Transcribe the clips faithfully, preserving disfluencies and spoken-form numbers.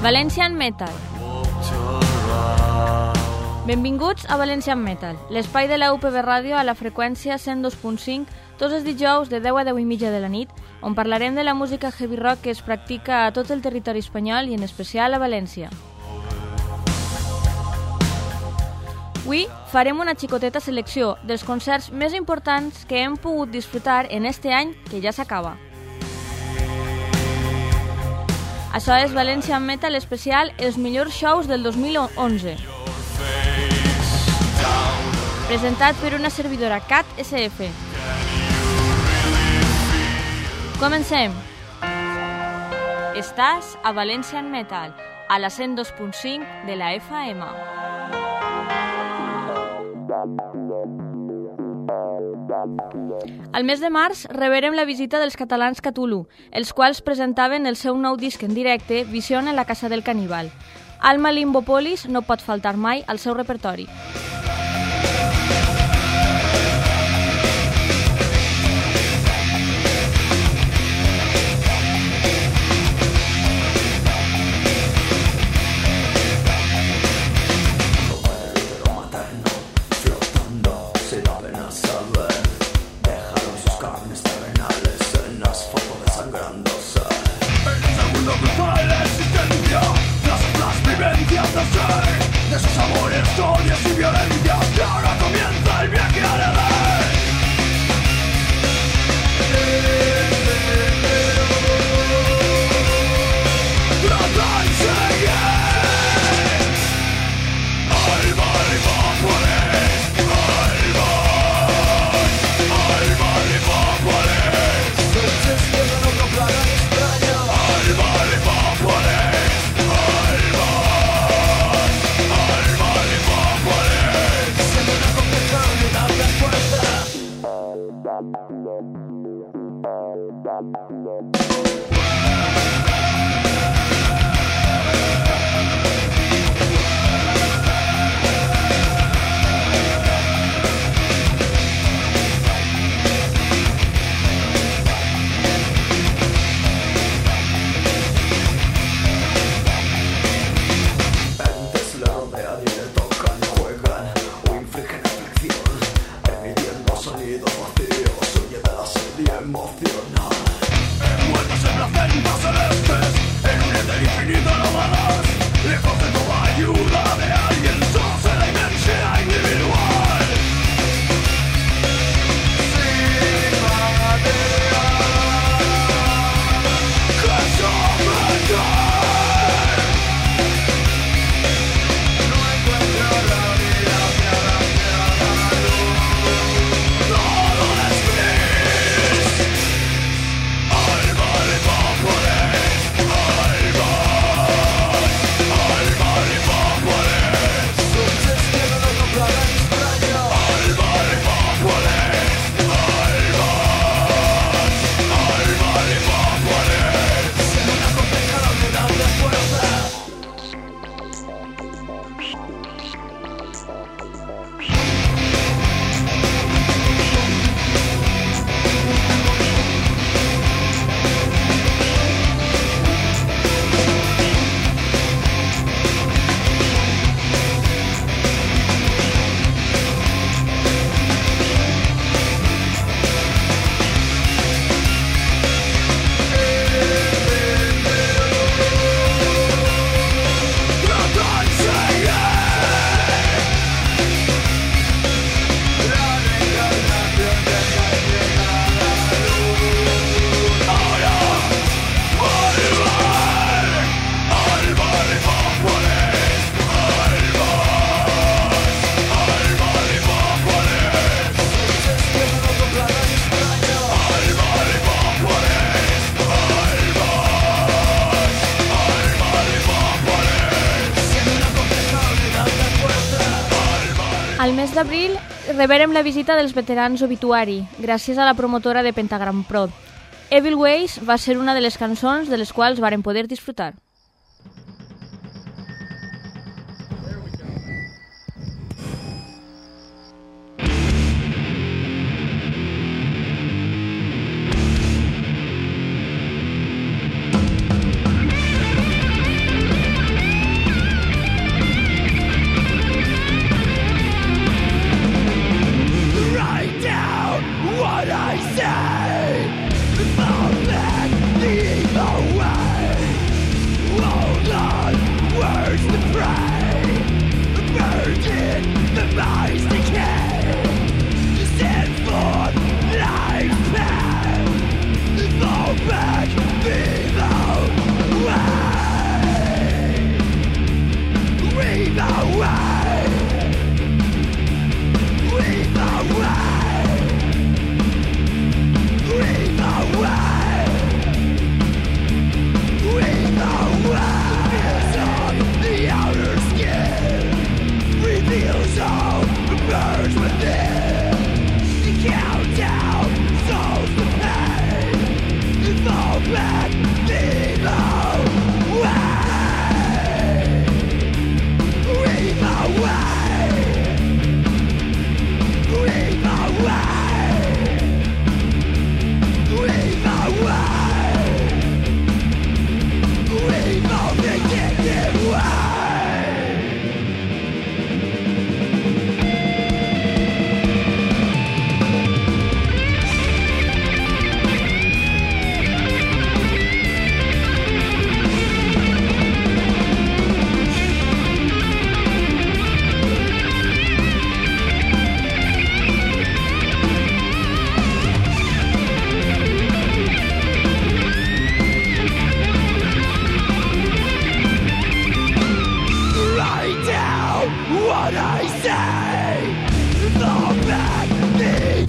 Valencian Metal. Benvinguts a Valencian Metal, l'espai de la U P B Ràdio a la freqüència cent dos punt cinc, tots els dijous de deu a deu i mitja de la nit, on parlarem de la música heavy rock que es practica a tot el territori espanyol i en especial a València. Avui farem una xicoteta selecció dels concerts més importants que hem pogut disfrutar en este any que ja s'acaba. Això és Valencian Metal especial, els millors shows del dos mil onze. Presentat per una servidora Cat S F. Comencem! Estàs a Valencian Metal, a la cent dos punt cinc de la F M. Al mes de març rebrem la visita dels catalans Cthulhu, els quals presentaven el seu nou disc en directe, Vision en la Casa del Caníbal. Alma Limbopolis no pot faltar mai al seu repertori. Al mes d'abril rebrem la visita dels veterans Obituari, gràcies a la promotora de Pentagram Prod. Evil Ways va ser una de les cançons de les quals varen poder disfrutar.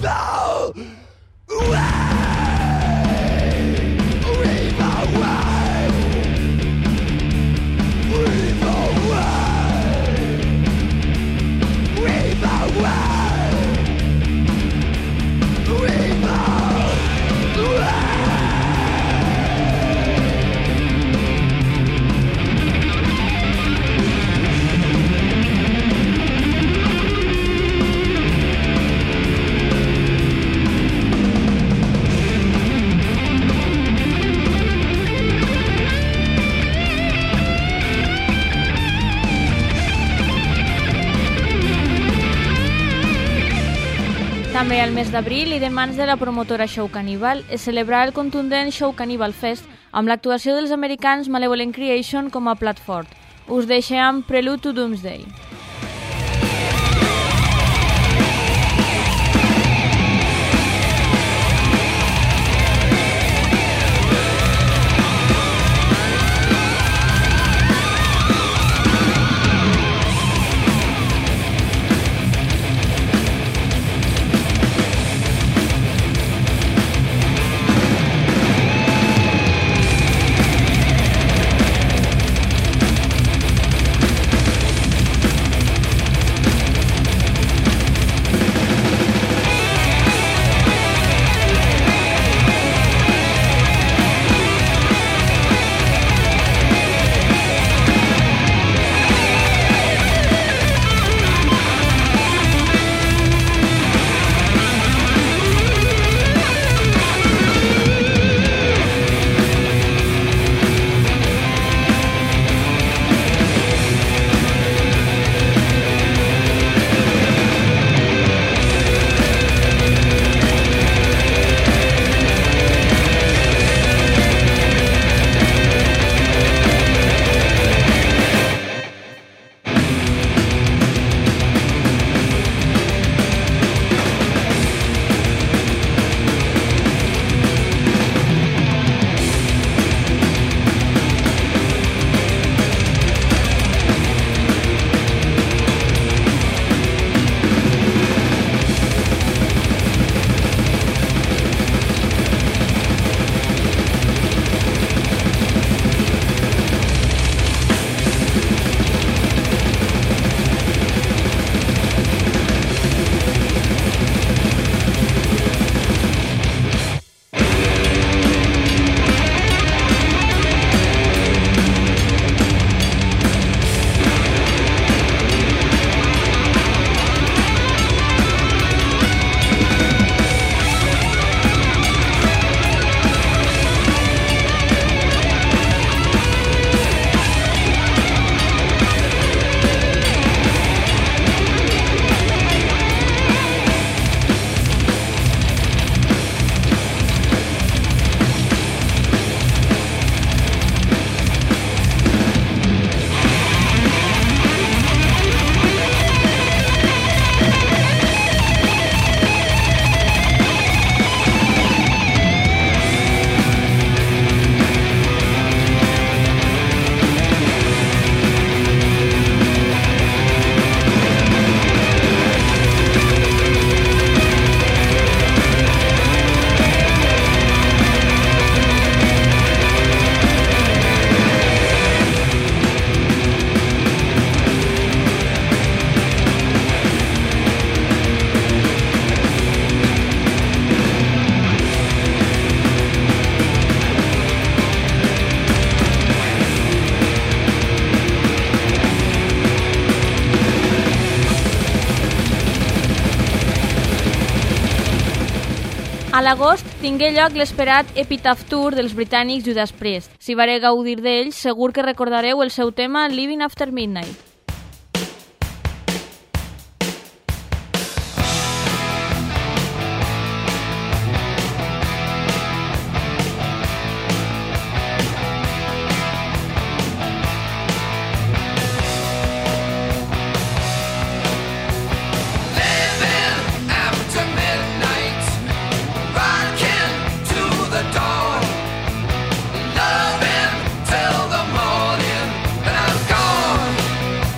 També al mes d'abril i de mans de la promotora Show Cannibal es celebrarà el contundent Show Cannibal Fest amb l'actuació dels americans Malevolent Creation com a plat fort. Us deixem Prelude to Doomsday. A l'agost tingué lloc l'esperat Epitaph Tour dels britànics Judas Priest. Si vareu gaudir d'ells, segur que recordareu el seu tema Living After Midnight. Loving till the morning, and I'm gone.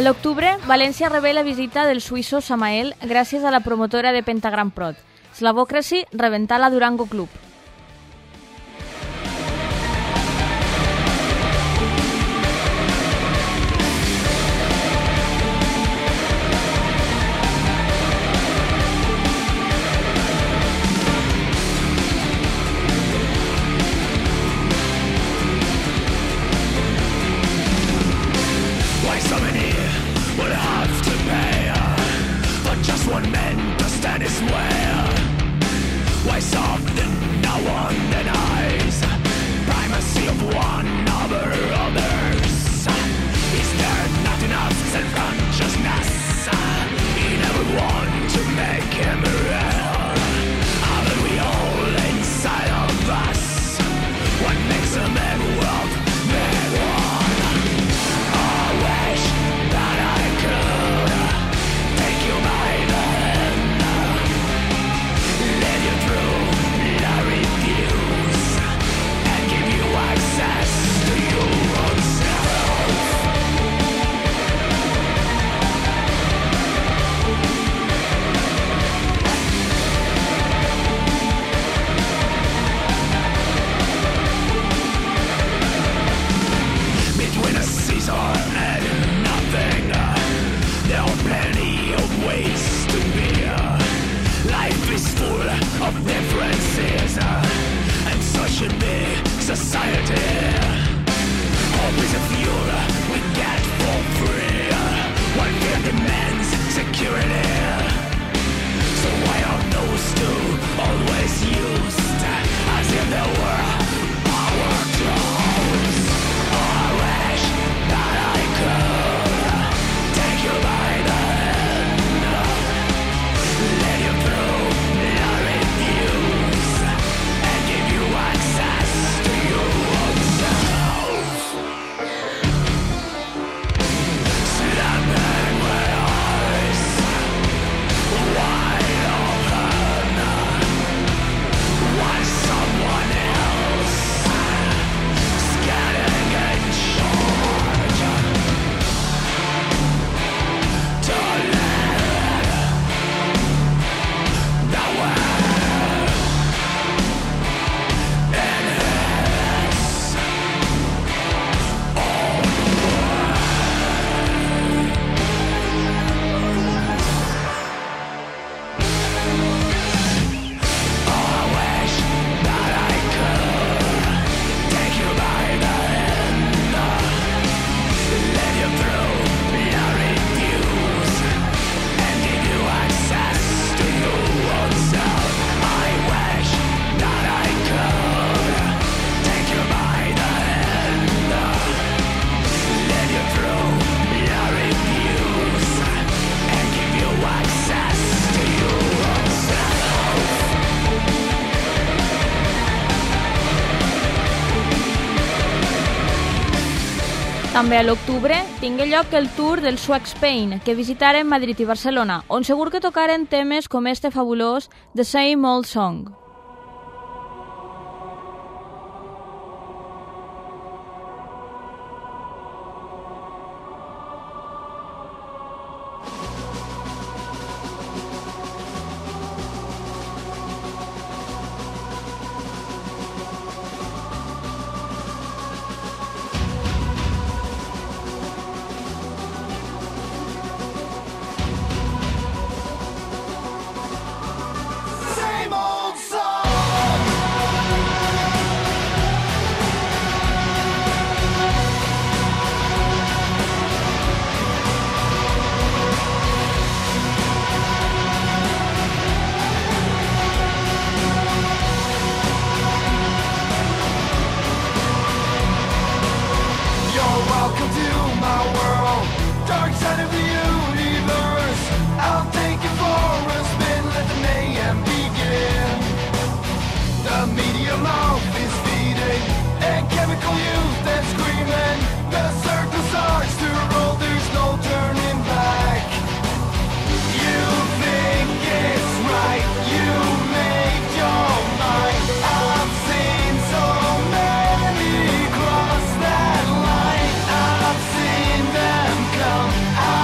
A l'octubre, València rebé la visita del suïsso Samael gràcies a la promotora de Pentagram Prod. Slavocracy rebentà la Durango Club. També a l'octubre tingué lloc el tour del Swag Spain, que visitaren Madrid i Barcelona, on segur que tocaren temes com este fabulós The Same Old Song. I've seen them come out.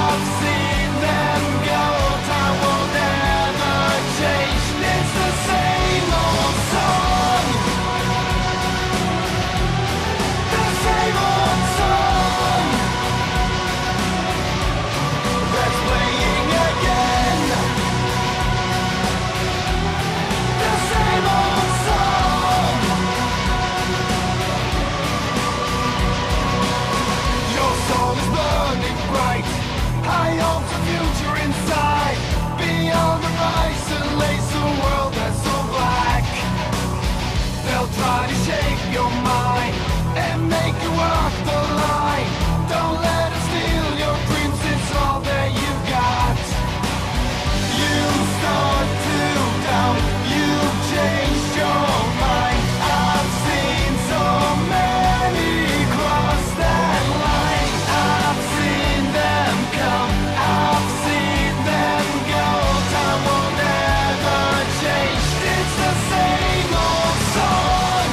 will try to shape your mind and make you walk the line. Don't let them steal your dreams, it's all that you got. You start to doubt, you changed your mind. I've seen so many cross that line. I've seen them come, I've seen them go. Time will never change, it's the same old song.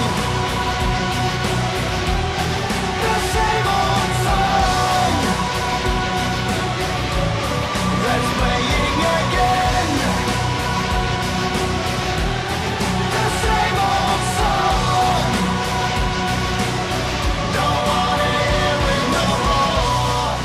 The same old song that's playing again. The same old song. Don't wanna hear it no more.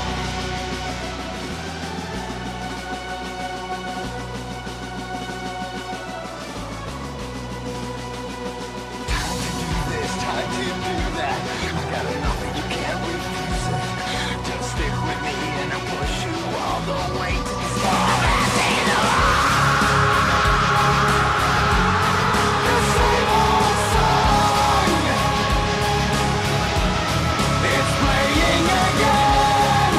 Time to do this, time to do that. I got enough and you can't refuse it. Just stick with me and I'll push you all the way to the stars. The same old song. It's playing again.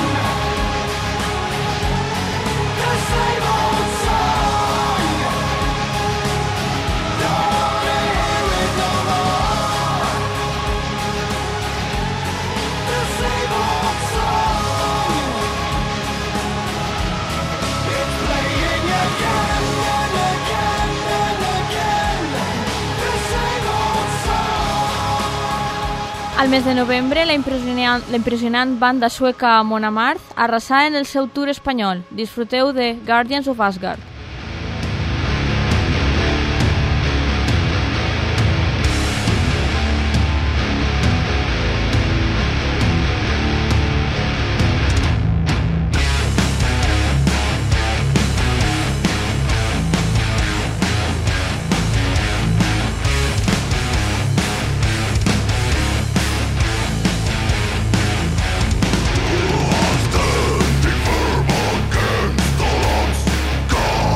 The same old song. Don't wanna hear it no more. The same old song. It's playing again and again and again. The same old song. Al mes de novembre, la impressionant, la impressionant banda sueca Mon Amarth arrasà en el seu tour espanyol. Disfruteu de Guardians of Asgard. Standing firm against the odds, God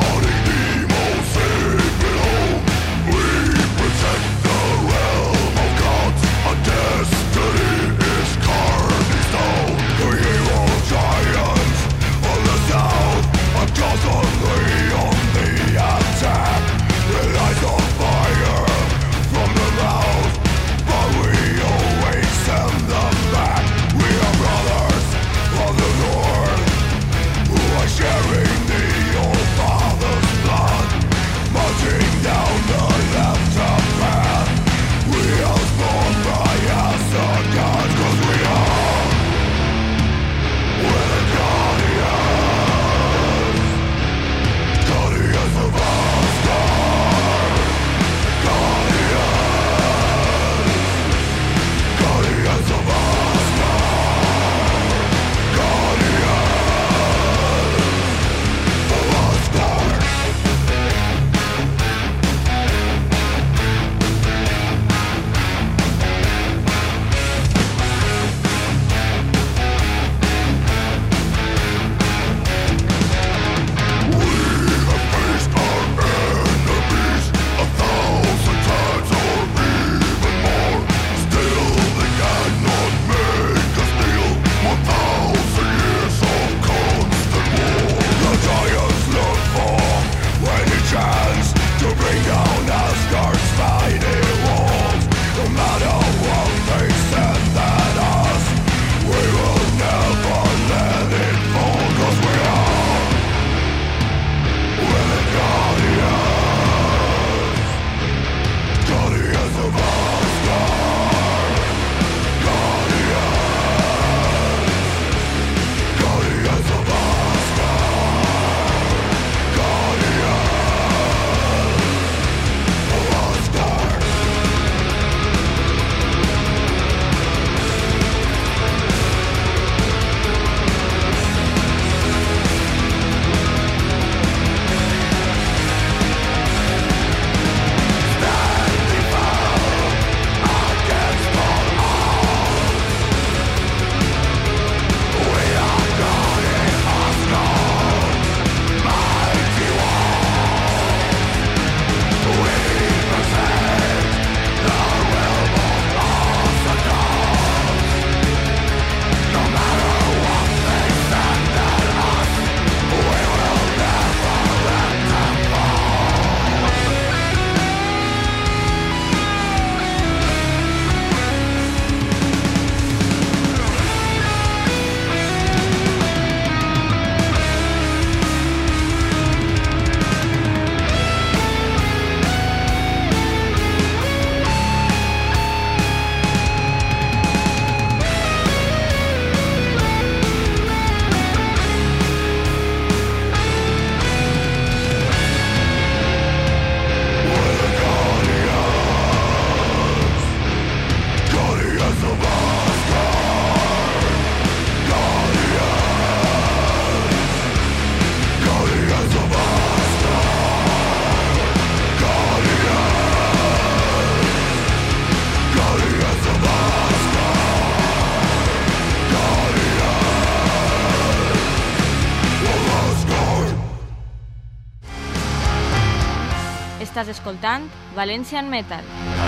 Estàs escoltant Valencian Metal.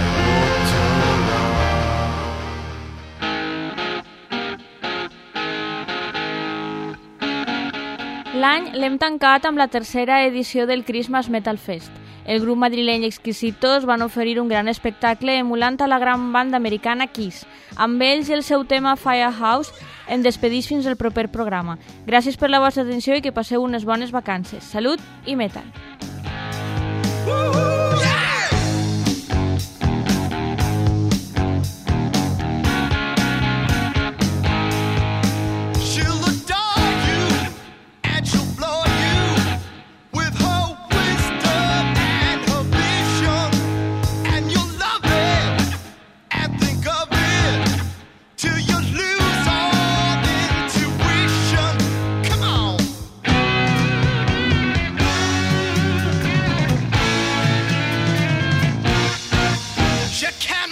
L'any l'hem tancat amb la tercera edició del Christmas Metal Fest. El grup madrileny Exquisitos van oferir un gran espectacle emulant a la gran banda americana Kiss. Amb ells i el seu tema Firehouse em despedís fins al proper programa. Gràcies per la vostra atenció i que passeu unes bones vacances. Salut i metal! You can't